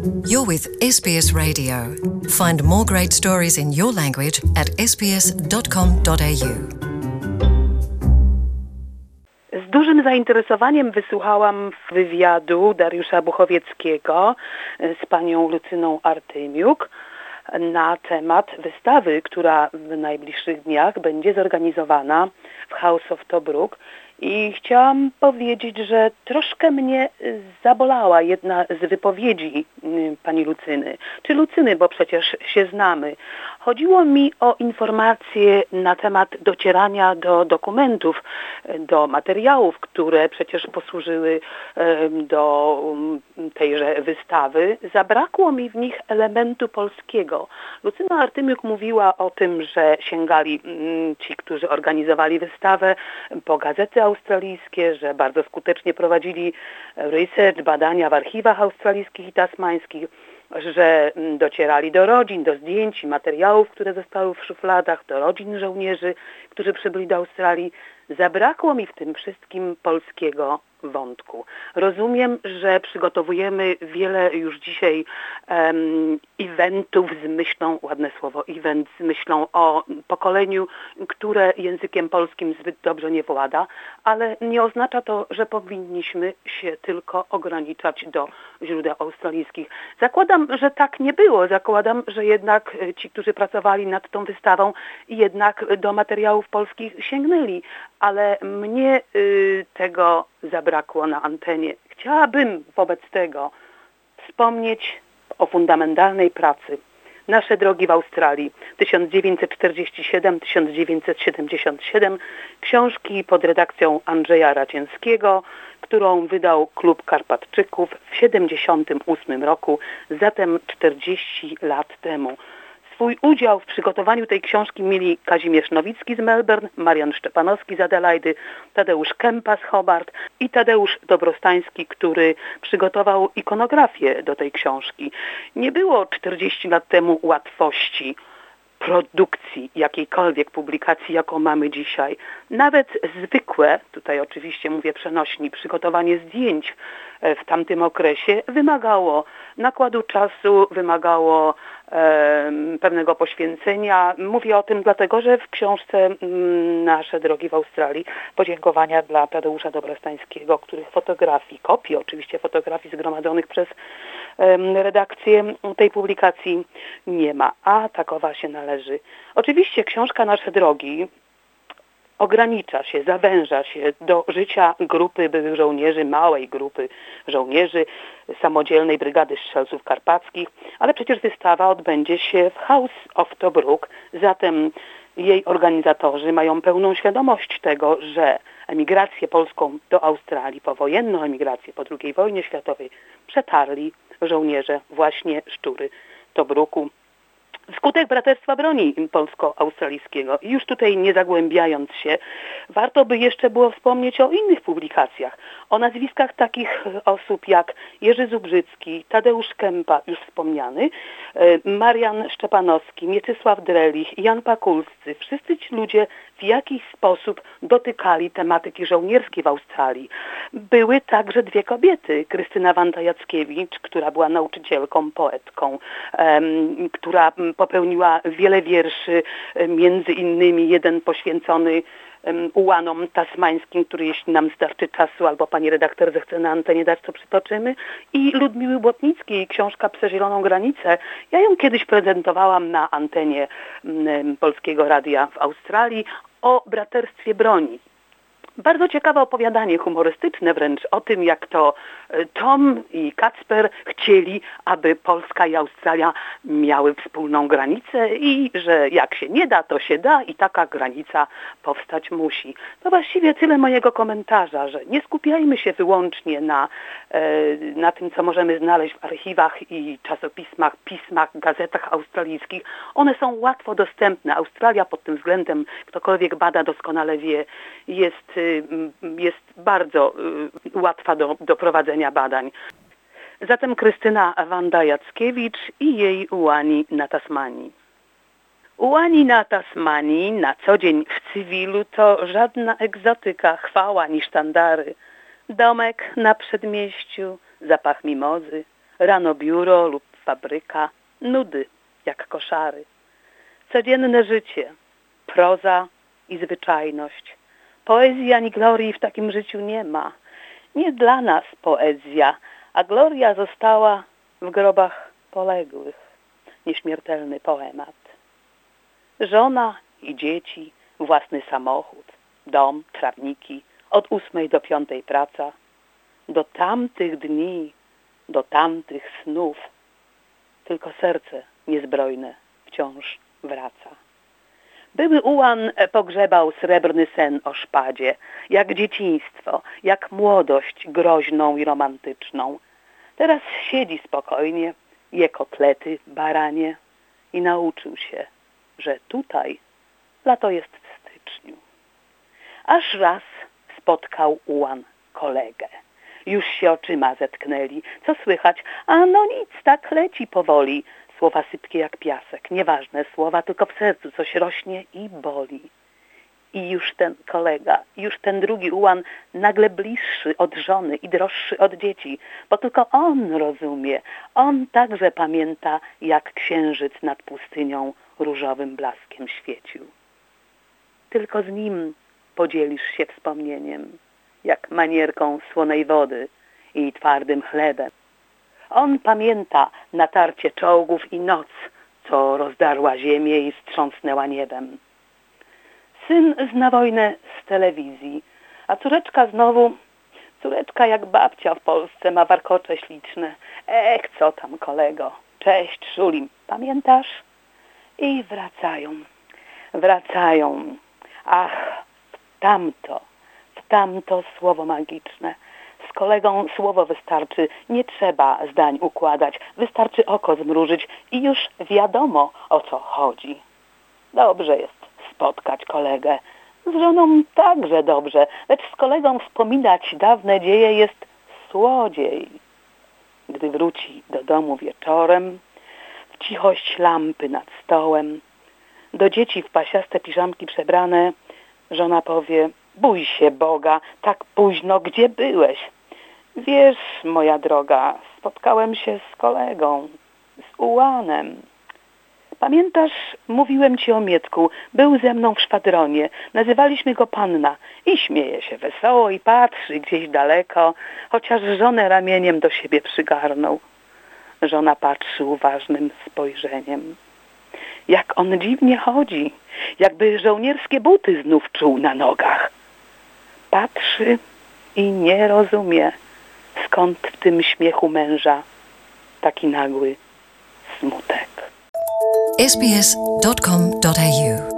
You're with SBS Radio. Find more great stories in your language at sbs.com.au. Z dużym zainteresowaniem wysłuchałam wywiadu Dariusza Buchowieckiego z panią Lucyną Artymiuk na temat wystawy, która w najbliższych dniach będzie zorganizowana w House of Tobruk. I chciałam powiedzieć, że troszkę mnie zabolała jedna z wypowiedzi pani Lucyny. Czy Lucyny, bo przecież się znamy. Chodziło mi o informacje na temat docierania do dokumentów, do materiałów, które przecież posłużyły do tejże wystawy. Zabrakło mi w nich elementu polskiego. Lucyna Artymiuk mówiła o tym, że sięgali ci, którzy organizowali wystawę, po gazety australijskie, że bardzo skutecznie prowadzili research, badania w archiwach australijskich i tasmańskich, że docierali do rodzin, do zdjęć i materiałów, które zostały w szufladach, do rodzin żołnierzy, którzy przybyli do Australii. Zabrakło mi w tym wszystkim polskiego wątku. Rozumiem, że przygotowujemy wiele już dzisiaj eventów z myślą, ładne słowo, event z myślą o pokoleniu, które językiem polskim zbyt dobrze nie włada, ale nie oznacza to, że powinniśmy się tylko ograniczać do źródeł australijskich. Zakładam, że tak nie było. Zakładam, że jednak ci, którzy pracowali nad tą wystawą, jednak do materiałów polskich sięgnęli, ale mnie tego zabrakło na antenie. Chciałabym wobec tego wspomnieć o fundamentalnej pracy. Nasze drogi w Australii 1947-1977, książki pod redakcją Andrzeja Racińskiego, którą wydał Klub Karpatczyków w 1978 roku, zatem 40 lat temu. Swój udział w przygotowaniu tej książki mieli Kazimierz Nowicki z Melbourne, Marian Szczepanowski z Adelaidy, Tadeusz Kępa z Hobart i Tadeusz Dobrostański, który przygotował ikonografię do tej książki. Nie było 40 lat temu łatwości produkcji jakiejkolwiek publikacji, jaką mamy dzisiaj. Nawet zwykłe, tutaj oczywiście mówię przenośni, przygotowanie zdjęć w tamtym okresie wymagało nakładu czasu, wymagało pewnego poświęcenia. Mówię o tym dlatego, że w książce Nasze drogi w Australii podziękowania dla Tadeusza Dobrostańskiego, których fotografii, kopii oczywiście fotografii zgromadzonych przez redakcję tej publikacji nie ma, a takowa się należy. Oczywiście książka Nasze drogi ogranicza się, zawęża się do życia grupy byłych żołnierzy, małej grupy żołnierzy samodzielnej Brygady Strzelców Karpackich, ale przecież wystawa odbędzie się w House of Tobruk, zatem jej organizatorzy mają pełną świadomość tego, że emigrację polską do Australii, powojenną emigrację po II wojnie światowej przetarli żołnierze właśnie Szczury Tobruku. Wskutek Braterstwa Broni Polsko-Australijskiego. I już tutaj nie zagłębiając się, warto by jeszcze było wspomnieć o innych publikacjach, o nazwiskach takich osób jak Jerzy Zubrzycki, Tadeusz Kępa, już wspomniany, Marian Szczepanowski, Mieczysław Drelich, Jan Pakulscy. Wszyscy ci ludzie w jakiś sposób dotykali tematyki żołnierskiej w Australii. Były także dwie kobiety. Krystyna Wanda-Jackiewicz, która była nauczycielką, poetką, która popełniła wiele wierszy, między innymi jeden poświęcony ułanom tasmańskim, który jeśli nam starczy czasu albo pani redaktor zechce na antenie dać, to przytoczymy. I Ludmiły Błotnickiej, książka Przez zieloną granicę. Ja ją kiedyś prezentowałam na antenie Polskiego Radia w Australii o Braterstwie Broni. Bardzo ciekawe opowiadanie, humorystyczne wręcz, o tym, jak to Tom i Kacper chcieli, aby Polska i Australia miały wspólną granicę i że jak się nie da, to się da i taka granica powstać musi. To właściwie tyle mojego komentarza, że nie skupiajmy się wyłącznie na tym, co możemy znaleźć w archiwach i czasopismach, pismach, gazetach australijskich. One są łatwo dostępne. Australia pod tym względem, ktokolwiek bada, doskonale wie, jest bardzo łatwa do prowadzenia badań. Zatem Krystyna Wanda-Jackiewicz i jej ułani na Tasmanii. Ułani na Tasmanii na co dzień w cywilu to żadna egzotyka, chwała ni sztandary. Domek na przedmieściu, zapach mimozy, Rano biuro lub fabryka, nudy jak koszary. Codzienne życie, proza i zwyczajność. Poezji ani glorii w takim życiu nie ma. Nie dla nas poezja, a gloria została w grobach poległych. Nieśmiertelny poemat. Żona i dzieci, własny samochód, dom, trawniki, od 8 do 5 praca. Do tamtych dni, do tamtych snów, tylko serce niezbrojne wciąż wraca. Były ułan pogrzebał srebrny sen o szpadzie, jak dzieciństwo, jak młodość groźną i romantyczną. Teraz siedzi spokojnie, je kotlety baranie i nauczył się, że tutaj lato jest w styczniu. Aż raz spotkał ułan kolegę. Już się oczyma zetknęli. Co słychać? A no nic, tak leci powoli. Słowa sypkie jak piasek. Nieważne słowa, tylko w sercu coś rośnie i boli. I już ten kolega, już ten drugi ułan nagle bliższy od żony i droższy od dzieci, bo tylko on rozumie, on także pamięta, jak księżyc nad pustynią różowym blaskiem świecił. Tylko z nim podzielisz się wspomnieniem, jak manierką słonej wody i twardym chlebem. On pamięta natarcie czołgów i noc, co rozdarła ziemię i wstrząsnęła niebem. Syn zna wojnę z telewizji, a córeczka znowu, córeczka jak babcia w Polsce ma warkocze śliczne. Co tam kolego, cześć Szulim, pamiętasz? I wracają. Ach, w tamto słowo magiczne. Z kolegą słowo wystarczy, nie trzeba zdań układać, wystarczy oko zmrużyć i już wiadomo, o co chodzi. Dobrze jest spotkać kolegę, z żoną także dobrze, lecz z kolegą wspominać dawne dzieje jest słodziej. Gdy wróci do domu wieczorem, w cichość lampy nad stołem, do dzieci w pasiaste piżamki przebrane, żona powie: bój się Boga, tak późno, gdzie byłeś? Wiesz, moja droga, spotkałem się z kolegą, z ułanem. Pamiętasz, mówiłem ci o Mietku, był ze mną w szwadronie, nazywaliśmy go Panna i śmieje się wesoło i patrzy gdzieś daleko, chociaż żonę ramieniem do siebie przygarnął. Żona patrzy uważnym spojrzeniem. Jak on dziwnie chodzi, jakby żołnierskie buty znów czuł na nogach. Patrzy i nie rozumie, skąd w tym śmiechu męża taki nagły smutek. sbs.com.au